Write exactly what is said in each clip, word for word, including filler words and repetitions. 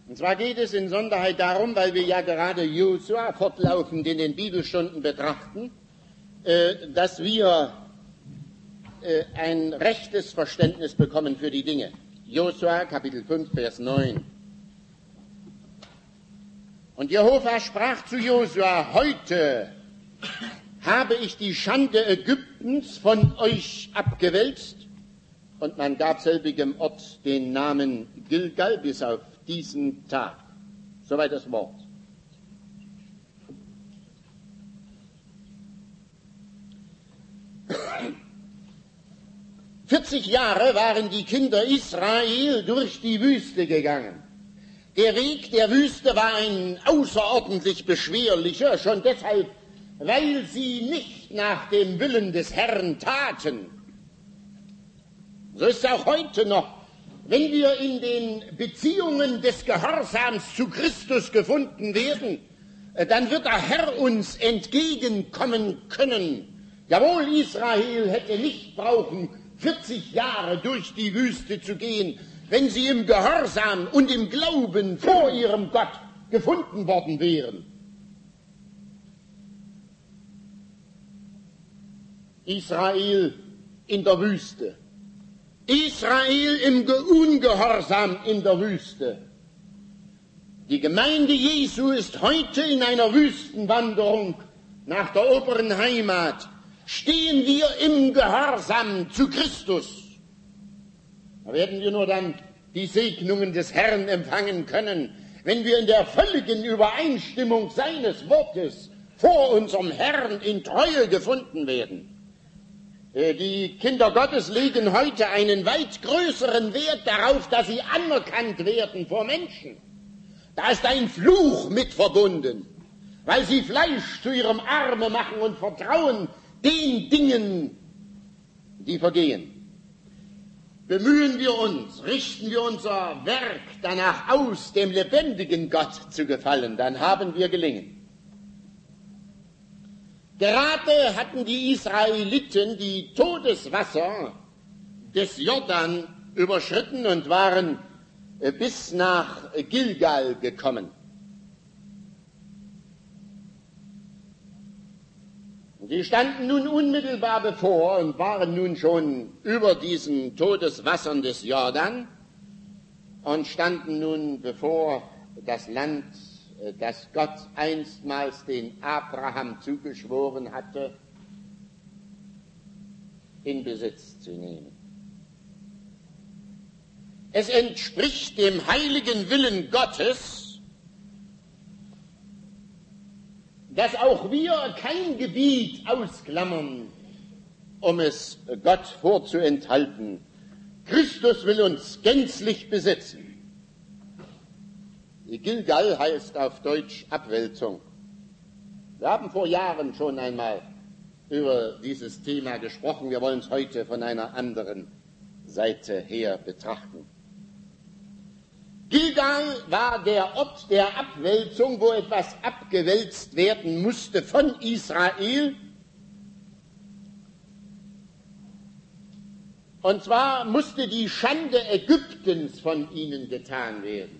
Und zwar geht es in Sonderheit darum, weil wir ja gerade Josua fortlaufend in den Bibelstunden betrachten, dass wir ein rechtes Verständnis bekommen für die Dinge. Josua, Kapitel fünf, Vers neun. Und Jehova sprach zu Josua: Heute habe ich die Schande Ägyptens von euch abgewälzt. Und man gab selbigem Ort den Namen Gilgal bis auf diesen Tag. Soweit das Wort. vierzig Jahre waren die Kinder Israel durch die Wüste gegangen. Der Weg der Wüste war ein außerordentlich beschwerlicher, schon deshalb, weil sie nicht nach dem Willen des Herrn taten. So ist es auch heute noch. Wenn wir in den Beziehungen des Gehorsams zu Christus gefunden werden, dann wird der Herr uns entgegenkommen können. Jawohl, Israel hätte nicht brauchen, vierzig Jahre durch die Wüste zu gehen, wenn sie im Gehorsam und im Glauben vor ihrem Gott gefunden worden wären. Israel in der Wüste. Israel im Ungehorsam in der Wüste. Die Gemeinde Jesu ist heute in einer Wüstenwanderung nach der oberen Heimat. Stehen wir im Gehorsam zu Christus? Da werden wir nur dann die Segnungen des Herrn empfangen können, wenn wir in der völligen Übereinstimmung seines Wortes vor unserem Herrn in Treue gefunden werden. Die Kinder Gottes legen heute einen weit größeren Wert darauf, dass sie anerkannt werden vor Menschen. Da ist ein Fluch mit verbunden, weil sie Fleisch zu ihrem Arme machen und vertrauen den Dingen, die vergehen. Bemühen wir uns, richten wir unser Werk danach aus, dem lebendigen Gott zu gefallen, dann haben wir gelingen. Gerade hatten die Israeliten die Todeswasser des Jordan überschritten und waren bis nach Gilgal gekommen. Sie standen nun unmittelbar bevor und waren nun schon über diesen Todeswassern des Jordan und standen nun bevor das Land, das Gott einstmals den Abraham zugeschworen hatte, in Besitz zu nehmen. Es entspricht dem heiligen Willen Gottes, dass auch wir kein Gebiet ausklammern, um es Gott vorzuenthalten. Christus will uns gänzlich besitzen. Die Gilgal heißt auf Deutsch Abwälzung. Wir haben vor Jahren schon einmal über dieses Thema gesprochen. Wir wollen es heute von einer anderen Seite her betrachten. Gilgal war der Ort der Abwälzung, wo etwas abgewälzt werden musste von Israel. Und zwar musste die Schande Ägyptens von ihnen getan werden.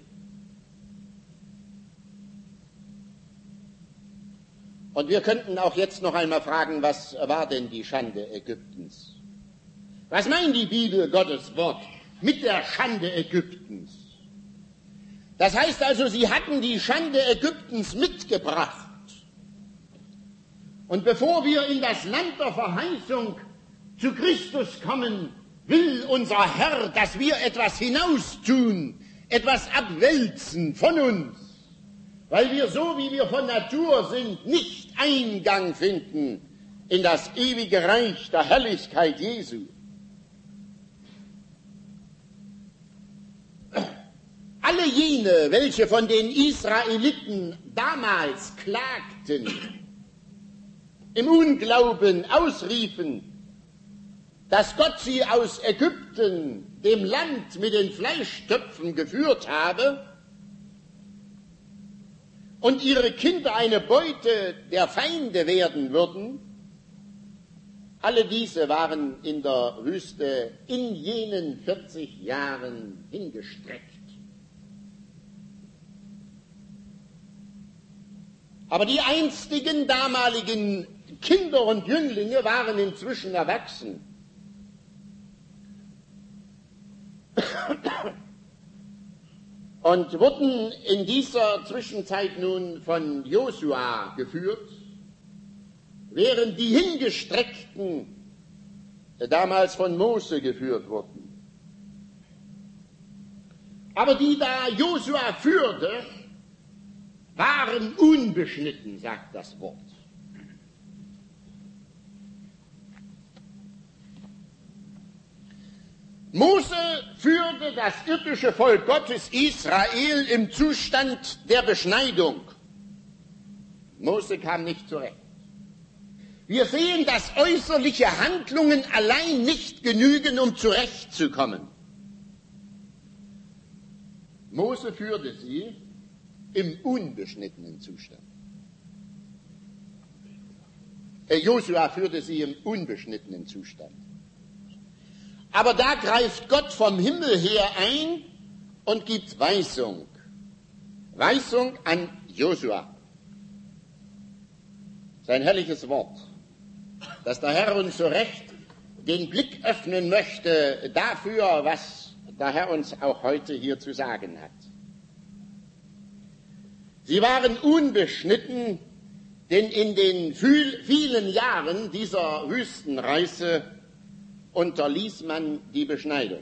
Und wir könnten auch jetzt noch einmal fragen, was war denn die Schande Ägyptens? Was meint die Bibel, Gottes Wort, mit der Schande Ägyptens? Das heißt also, sie hatten die Schande Ägyptens mitgebracht. Und bevor wir in das Land der Verheißung zu Christus kommen, will unser Herr, dass wir etwas hinaustun, etwas abwälzen von uns, weil wir so, wie wir von Natur sind, nicht Eingang finden in das ewige Reich der Herrlichkeit Jesu. Alle jene, welche von den Israeliten damals klagten, im Unglauben ausriefen, dass Gott sie aus Ägypten, dem Land mit den Fleischtöpfen, geführt habe und ihre Kinder eine Beute der Feinde werden würden, alle diese waren in der Wüste in jenen vierzig Jahren hingestreckt. Aber die einstigen damaligen Kinder und Jünglinge waren inzwischen erwachsen. Und wurden in dieser Zwischenzeit nun von Josua geführt, während die Hingestreckten damals von Mose geführt wurden. Aber die da Josua führte, waren unbeschnitten, sagt das Wort. Mose führte das irdische Volk Gottes Israel im Zustand der Beschneidung. Mose kam nicht zurecht. Wir sehen, dass äußerliche Handlungen allein nicht genügen, um zurechtzukommen. Mose führte sie im unbeschnittenen Zustand. Äh, Josua führte sie im unbeschnittenen Zustand. Aber da greift Gott vom Himmel her ein und gibt Weisung. Weisung an Josua. Sein herrliches Wort, dass der Herr uns so recht den Blick öffnen möchte dafür, was der Herr uns auch heute hier zu sagen hat. Sie waren unbeschnitten, denn in den vielen Jahren dieser Wüstenreise unterließ man die Beschneidung.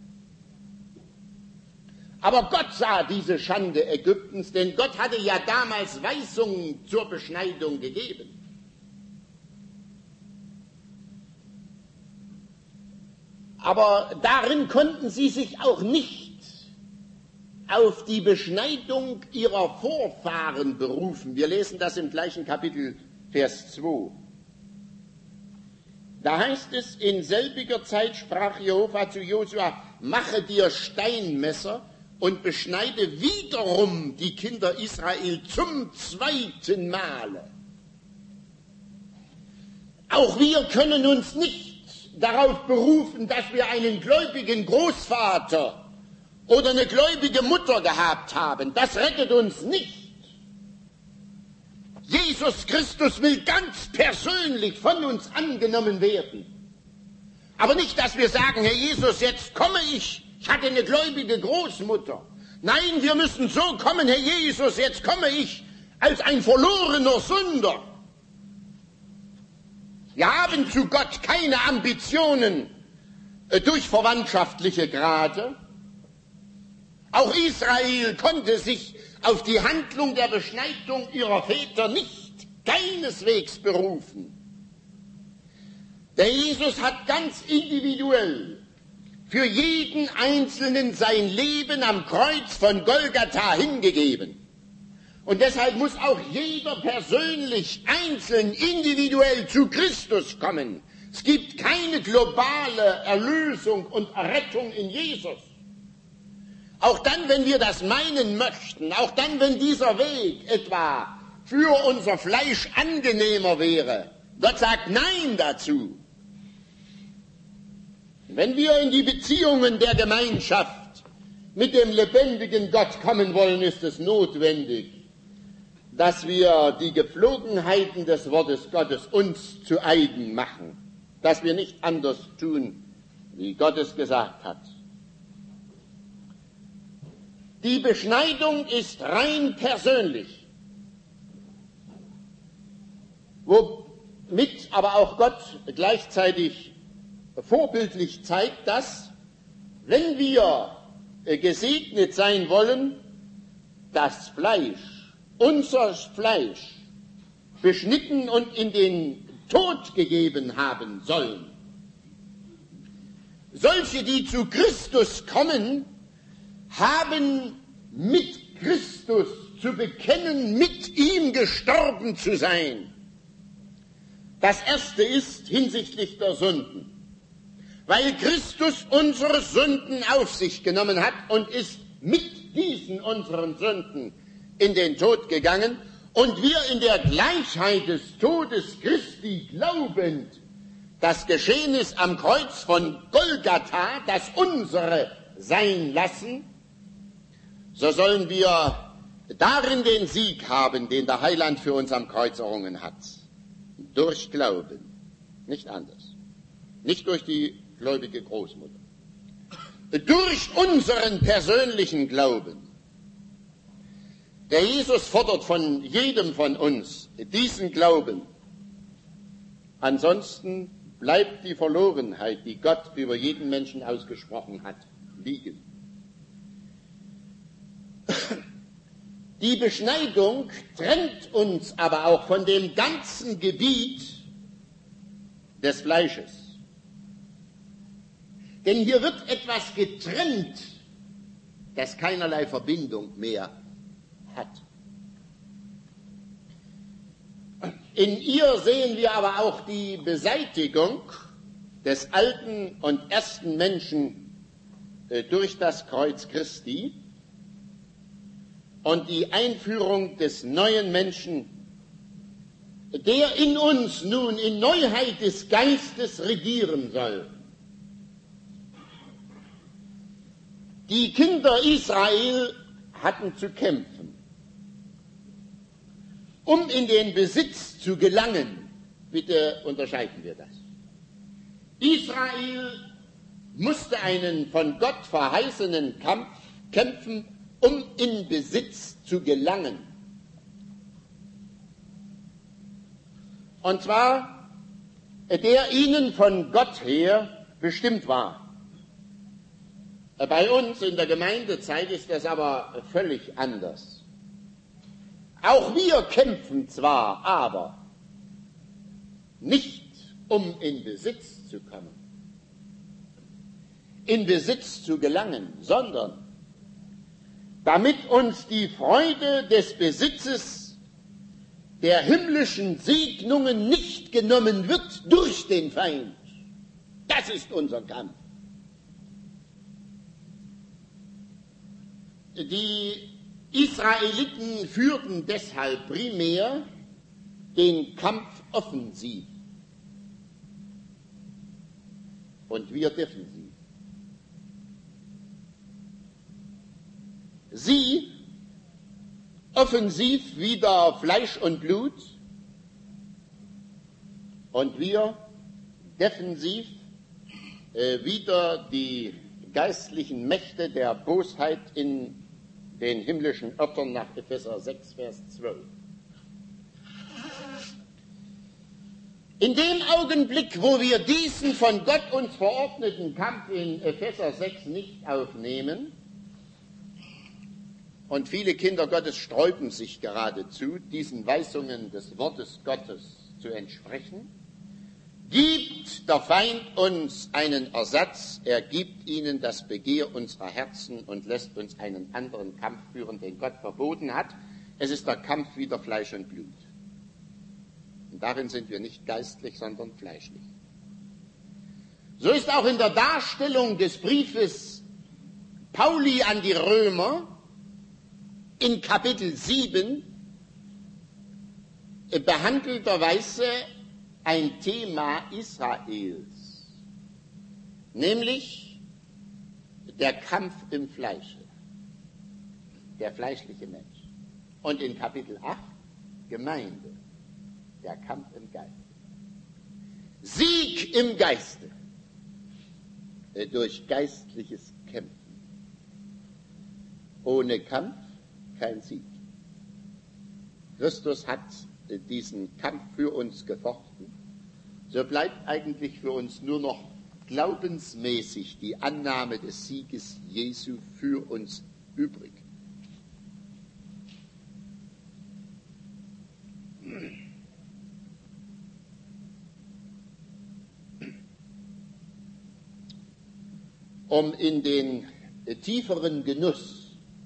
Aber Gott sah diese Schande Ägyptens, denn Gott hatte ja damals Weisungen zur Beschneidung gegeben. Aber darin konnten sie sich auch nicht auf die Beschneidung ihrer Vorfahren berufen. Wir lesen das im gleichen Kapitel, Vers zwei. Da heißt es, in selbiger Zeit sprach Jehova zu Josua, mache dir Steinmesser und beschneide wiederum die Kinder Israel zum zweiten Male. Auch wir können uns nicht darauf berufen, dass wir einen gläubigen Großvater oder eine gläubige Mutter gehabt haben. Das rettet uns nicht. Jesus Christus will ganz persönlich von uns angenommen werden. Aber nicht, dass wir sagen, Herr Jesus, jetzt komme ich, ich hatte eine gläubige Großmutter. Nein, wir müssen so kommen, Herr Jesus, jetzt komme ich als ein verlorener Sünder. Wir haben zu Gott keine Ambitionen äh, durch verwandtschaftliche Grade. Auch Israel konnte sich auf die Handlung der Beschneidung ihrer Väter nicht keineswegs berufen. Der Jesus hat ganz individuell für jeden Einzelnen sein Leben am Kreuz von Golgatha hingegeben. Und deshalb muss auch jeder persönlich, einzeln, individuell zu Christus kommen. Es gibt keine globale Erlösung und Errettung in Jesus. Auch dann, wenn wir das meinen möchten, auch dann, wenn dieser Weg etwa für unser Fleisch angenehmer wäre, Gott sagt Nein dazu. Wenn wir in die Beziehungen der Gemeinschaft mit dem lebendigen Gott kommen wollen, ist es notwendig, dass wir die Gepflogenheiten des Wortes Gottes uns zu eigen machen, dass wir nicht anders tun, wie Gott es gesagt hat. Die Beschneidung ist rein persönlich, womit aber auch Gott gleichzeitig vorbildlich zeigt, dass, wenn wir gesegnet sein wollen, das Fleisch, unser Fleisch, beschnitten und in den Tod gegeben haben sollen. Solche, die zu Christus kommen, haben mit Christus zu bekennen, mit ihm gestorben zu sein. Das erste ist hinsichtlich der Sünden. Weil Christus unsere Sünden auf sich genommen hat und ist mit diesen unseren Sünden in den Tod gegangen und wir in der Gleichheit des Todes Christi glaubend das Geschehnis am Kreuz von Golgatha, das unsere sein lassen, so sollen wir darin den Sieg haben, den der Heiland für uns am Kreuz errungen hat. Durch Glauben, nicht anders. Nicht durch die gläubige Großmutter. Durch unseren persönlichen Glauben. Der Jesus fordert von jedem von uns diesen Glauben. Ansonsten bleibt die Verlorenheit, die Gott über jeden Menschen ausgesprochen hat, liegen. Die Beschneidung trennt uns aber auch von dem ganzen Gebiet des Fleisches. Denn hier wird etwas getrennt, das keinerlei Verbindung mehr hat. In ihr sehen wir aber auch die Beseitigung des alten und ersten Menschen durch das Kreuz Christi und die Einführung des neuen Menschen, der in uns nun in Neuheit des Geistes regieren soll. Die Kinder Israel hatten zu kämpfen, um in den Besitz zu gelangen. Bitte unterscheiden wir das. Israel musste einen von Gott verheißenen Kampf kämpfen, um in Besitz zu gelangen. Und zwar, der ihnen von Gott her bestimmt war. Bei uns in der Gemeindezeit ist das aber völlig anders. Auch wir kämpfen zwar, aber nicht, um in Besitz zu kommen, in Besitz zu gelangen, sondern damit uns die Freude des Besitzes der himmlischen Segnungen nicht genommen wird durch den Feind. Das ist unser Kampf. Die Israeliten führten deshalb primär den Kampf offensiv und wir defensiv. Sie offensiv wider Fleisch und Blut und wir defensiv äh, wider die geistlichen Mächte der Bosheit in den himmlischen Örtern nach Epheser sechs, Vers zwölf. In dem Augenblick, wo wir diesen von Gott uns verordneten Kampf in Epheser sechs nicht aufnehmen, und viele Kinder Gottes sträuben sich geradezu, diesen Weisungen des Wortes Gottes zu entsprechen, gibt der Feind uns einen Ersatz, er gibt ihnen das Begehr unserer Herzen und lässt uns einen anderen Kampf führen, den Gott verboten hat. Es ist der Kampf wider Fleisch und Blut. Und darin sind wir nicht geistlich, sondern fleischlich. So ist auch in der Darstellung des Briefes Pauli an die Römer in Kapitel sieben behandelterweise ein Thema Israels, nämlich der Kampf im Fleische, der fleischliche Mensch. Und in Kapitel acht Gemeinde, der Kampf im Geiste. Sieg im Geiste durch geistliches Kämpfen. Ohne Kampf kein Sieg. Christus hat diesen Kampf für uns gefochten. So bleibt eigentlich für uns nur noch glaubensmäßig die Annahme des Sieges Jesu für uns übrig. Um in den tieferen Genuss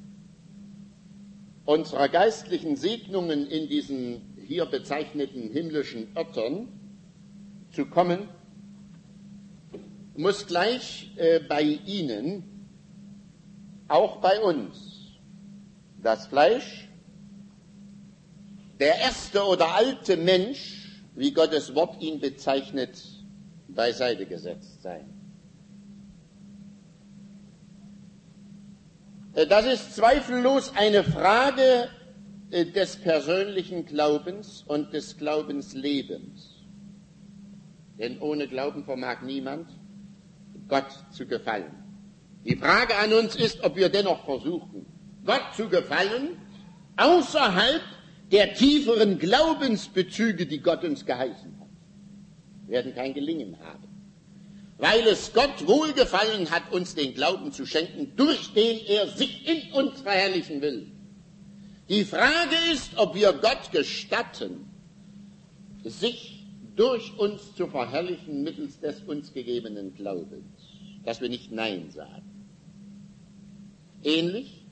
unserer geistlichen Segnungen in diesen hier bezeichneten himmlischen Örtern zu kommen, muss gleich äh, bei Ihnen, auch bei uns, das Fleisch, der erste oder alte Mensch, wie Gottes Wort ihn bezeichnet, beiseite gesetzt sein. Das ist zweifellos eine Frage des persönlichen Glaubens und des Glaubenslebens. Denn ohne Glauben vermag niemand, Gott zu gefallen. Die Frage an uns ist, ob wir dennoch versuchen, Gott zu gefallen, außerhalb der tieferen Glaubensbezüge, die Gott uns geheißen hat. Wir werden kein Gelingen haben. Weil es Gott wohlgefallen hat, uns den Glauben zu schenken, durch den er sich in uns verherrlichen will. Die Frage ist, ob wir Gott gestatten, sich durch uns zu verherrlichen mittels des uns gegebenen Glaubens, dass wir nicht Nein sagen. Ähnlich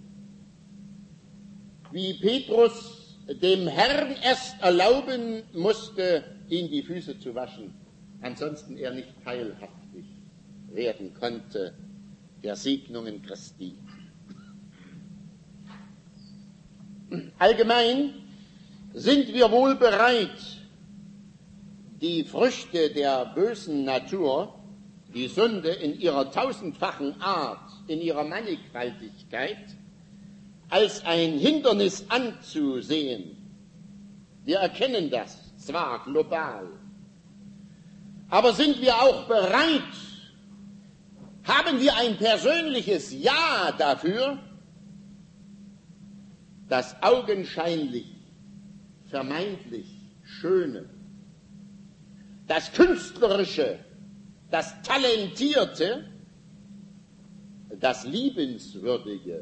wie Petrus dem Herrn erst erlauben musste, ihm die Füße zu waschen, ansonsten er nicht teilhaftig werden konnte der Segnungen Christi. Allgemein sind wir wohl bereit, die Früchte der bösen Natur, die Sünde in ihrer tausendfachen Art, in ihrer Mannigfaltigkeit, als ein Hindernis anzusehen. Wir erkennen das zwar global, aber sind wir auch bereit, haben wir ein persönliches Ja dafür, das augenscheinlich, vermeintlich Schöne, das Künstlerische, das Talentierte, das Liebenswürdige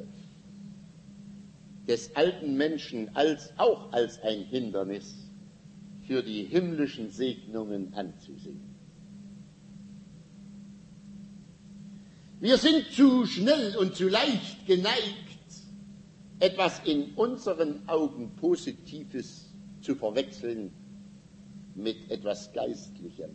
des alten Menschen als auch als ein Hindernis für die himmlischen Segnungen anzusehen. Wir sind zu schnell und zu leicht geneigt, etwas in unseren Augen Positives zu verwechseln mit etwas Geistlichem.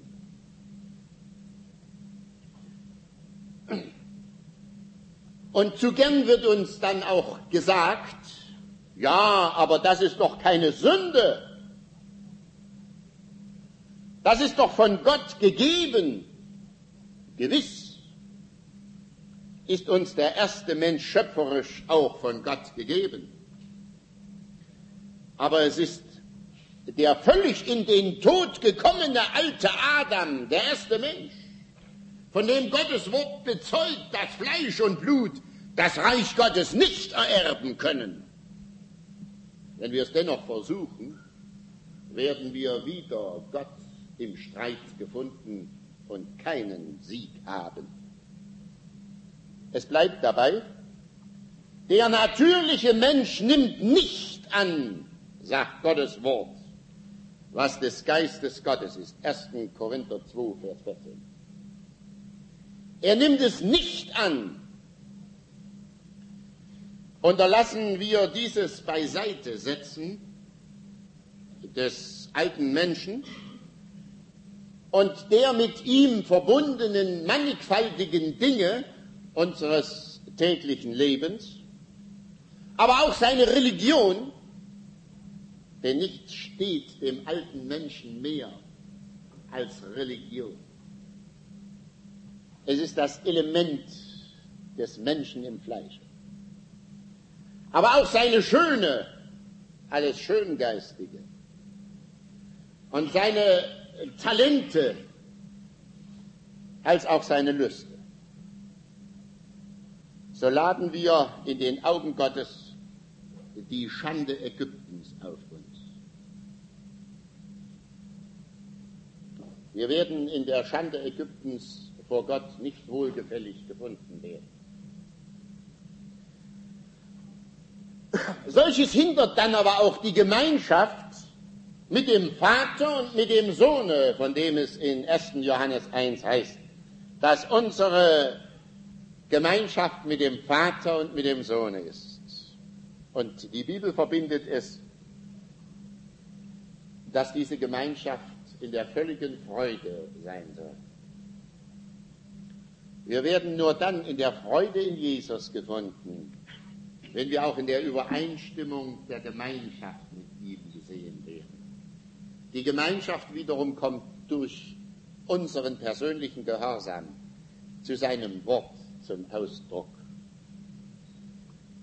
Und zu gern wird uns dann auch gesagt, ja, aber das ist doch keine Sünde. Das ist doch von Gott gegeben. Gewiss ist uns der erste Mensch schöpferisch auch von Gott gegeben. Aber es ist der völlig in den Tod gekommene alte Adam, der erste Mensch, von dem Gottes Wort bezeugt, dass Fleisch und Blut das Reich Gottes nicht ererben können. Wenn wir es dennoch versuchen, werden wir wieder Gott im Streit gefunden und keinen Sieg haben. Es bleibt dabei, der natürliche Mensch nimmt nicht an, sagt Gottes Wort, was des Geistes Gottes ist. erster Korinther zwei, Vers vierzehn. Er nimmt es nicht an. Unterlassen wir dieses Beiseite setzen des alten Menschen und der mit ihm verbundenen mannigfaltigen Dinge unseres täglichen Lebens, aber auch seine Religion, denn nichts steht dem alten Menschen mehr als Religion. Es ist das Element des Menschen im Fleisch. Aber auch seine Schöne, alles Schöngeistige und seine Talente, als auch seine Lüste. So laden wir in den Augen Gottes die Schande Ägyptens auf uns. Wir werden in der Schande Ägyptens vor Gott nicht wohlgefällig gefunden werden. Solches hindert dann aber auch die Gemeinschaft mit dem Vater und mit dem Sohne, von dem es in erster Johannes eins heißt, dass unsere Gemeinschaft mit dem Vater und mit dem Sohne ist. Und die Bibel verbindet es, dass diese Gemeinschaft in der völligen Freude sein soll. Wir werden nur dann in der Freude in Jesus gefunden, wenn wir auch in der Übereinstimmung der Gemeinschaft mit ihm gesehen werden. Die Gemeinschaft wiederum kommt durch unseren persönlichen Gehorsam zu seinem Wort zum Ausdruck.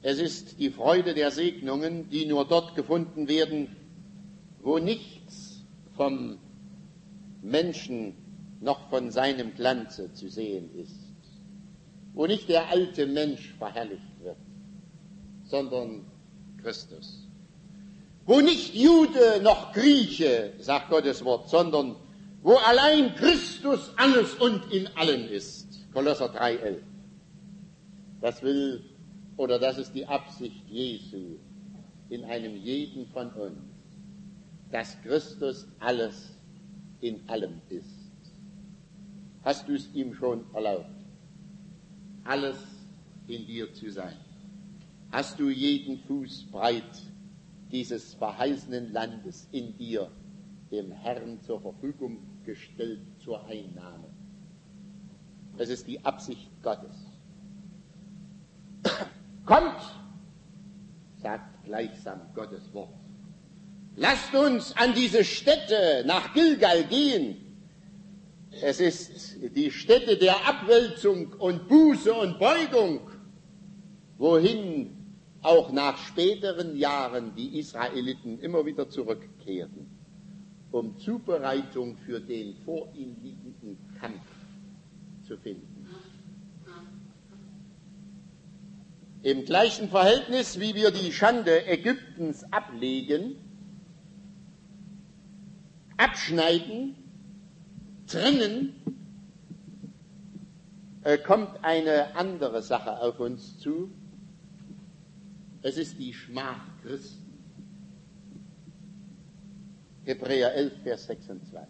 Es ist die Freude der Segnungen, die nur dort gefunden werden, wo nichts vom Menschen noch von seinem Glanze zu sehen ist, wo nicht der alte Mensch verherrlicht wird, sondern Christus. Wo nicht Jude noch Grieche, sagt Gottes Wort, sondern wo allein Christus alles und in allen ist. Kolosser drei elf. Das will, oder das ist die Absicht Jesu in einem jeden von uns, dass Christus alles in allem ist. Hast du es ihm schon erlaubt, alles in dir zu sein? Hast du jeden Fuß breit dieses verheißenen Landes in dir dem Herrn zur Verfügung gestellt zur Einnahme? Das ist die Absicht Gottes. Kommt, sagt gleichsam Gottes Wort. Lasst uns an diese Stätte nach Gilgal gehen. Es ist die Stätte der Abwälzung und Buße und Beugung, wohin auch nach späteren Jahren die Israeliten immer wieder zurückkehrten, um Zubereitung für den vor ihnen liegenden Kampf zu finden. Im gleichen Verhältnis, wie wir die Schande Ägyptens ablegen, abschneiden, trennen, äh, kommt eine andere Sache auf uns zu. Es ist die Schmach Christi. Hebräer elf, Vers sechsundzwanzig.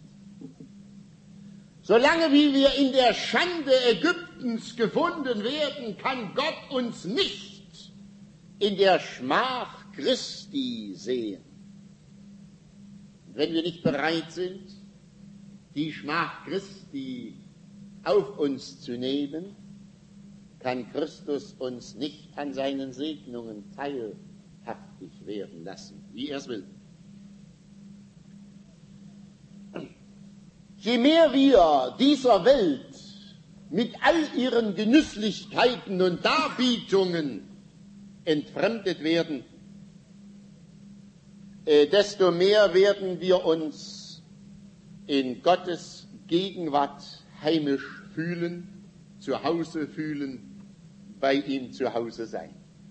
Solange wie wir in der Schande Ägyptens gefunden werden, kann Gott uns nicht in der Schmach Christi sehen. Wenn wir nicht bereit sind, die Schmach Christi auf uns zu nehmen, kann Christus uns nicht an seinen Segnungen teilhaftig werden lassen, wie er es will. Je mehr wir dieser Welt mit all ihren Genüsslichkeiten und Darbietungen entfremdet werden, äh, desto mehr werden wir uns in Gottes Gegenwart heimisch fühlen, zu Hause fühlen, bei ihm zu Hause sein.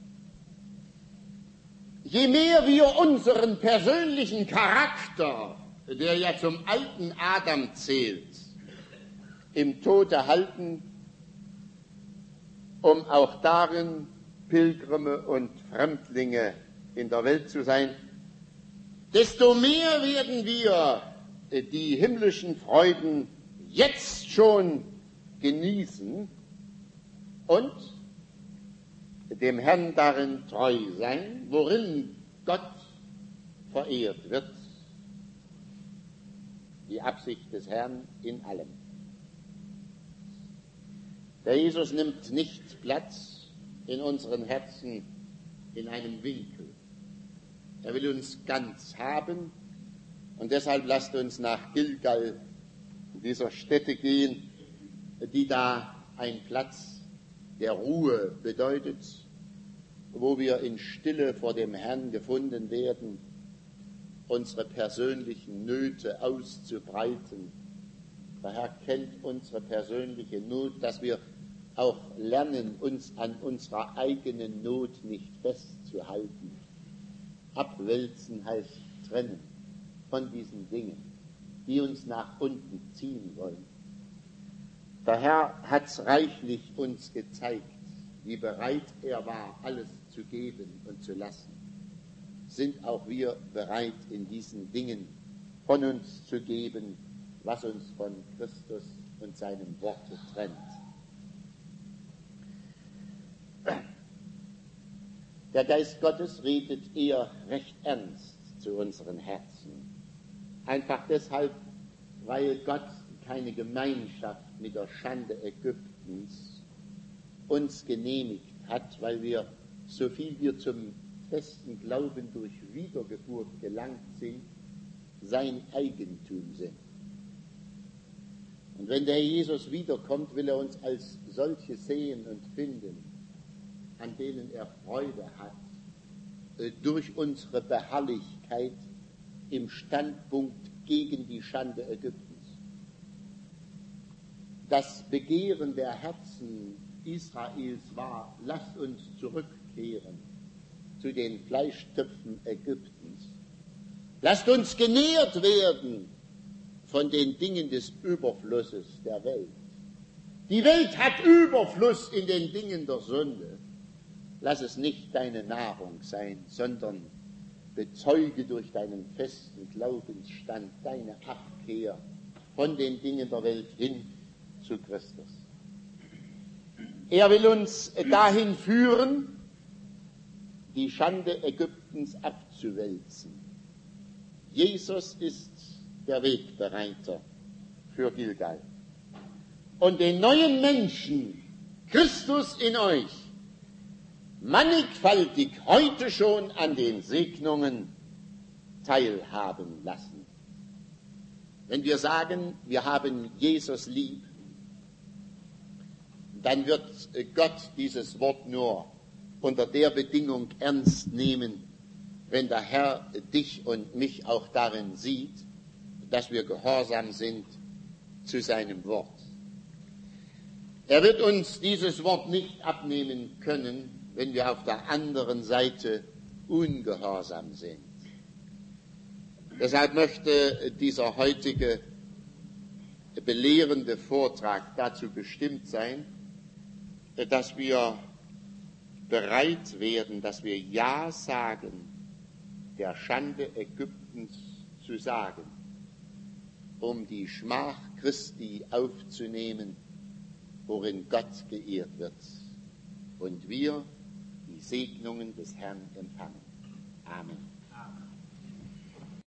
Je mehr wir unseren persönlichen Charakter, der ja zum alten Adam zählt, im Tode halten, um auch darin Pilgrimme und Fremdlinge in der Welt zu sein, desto mehr werden wir die himmlischen Freuden jetzt schon genießen und dem Herrn darin treu sein, worin Gott verehrt wird. Die Absicht des Herrn in allem. Der Jesus nimmt nicht Platz in unseren Herzen in einem Winkel. Er will uns ganz haben und deshalb lasst uns nach Gilgal, dieser Stätte gehen, die da ein Platz der Ruhe bedeutet, wo wir in Stille vor dem Herrn gefunden werden, unsere persönlichen Nöte auszubreiten. Der Herr kennt unsere persönliche Not, dass wir auch lernen, uns an unserer eigenen Not nicht festzuhalten. Abwälzen heißt trennen von diesen Dingen, die uns nach unten ziehen wollen. Der Herr hat's reichlich uns gezeigt, wie bereit er war, alles zu geben und zu lassen. Sind auch wir bereit, in diesen Dingen von uns zu geben, was uns von Christus und seinem Worte trennt. Der Geist Gottes redet eher recht ernst zu unseren Herzen. Einfach deshalb, weil Gott keine Gemeinschaft mit der Schande Ägyptens uns genehmigt hat, weil wir, so viel wir zum festen Glauben durch Wiedergeburt gelangt sind, sein Eigentum sind. Und wenn der Jesus wiederkommt, will er uns als solche sehen und finden. an denen er Freude hat, durch unsere Beharrlichkeit im Standpunkt gegen die Schande Ägyptens. Das Begehren der Herzen Israels war, lasst uns zurückkehren zu den Fleischtöpfen Ägyptens. Lasst uns genährt werden von den Dingen des Überflusses der Welt. Die Welt hat Überfluss in den Dingen der Sünde. Lass es nicht deine Nahrung sein, sondern bezeuge durch deinen festen Glaubensstand deine Abkehr von den Dingen der Welt hin zu Christus. Er will uns dahin führen, die Schande Ägyptens abzuwälzen. Jesus ist der Wegbereiter für Gilgal. Und den neuen Menschen, Christus in euch, mannigfaltig heute schon an den Segnungen teilhaben lassen. Wenn wir sagen, wir haben Jesus lieb, dann wird Gott dieses Wort nur unter der Bedingung ernst nehmen, wenn der Herr dich und mich auch darin sieht, dass wir gehorsam sind zu seinem Wort. Er wird uns dieses Wort nicht abnehmen können, wenn wir auf der anderen Seite ungehorsam sind. Deshalb möchte dieser heutige belehrende Vortrag dazu bestimmt sein, dass wir bereit werden, dass wir Ja sagen, der Schande Ägyptens zu sagen, um die Schmach Christi aufzunehmen, worin Gott geehrt wird und wir die Segnungen des Herrn empfangen. Amen.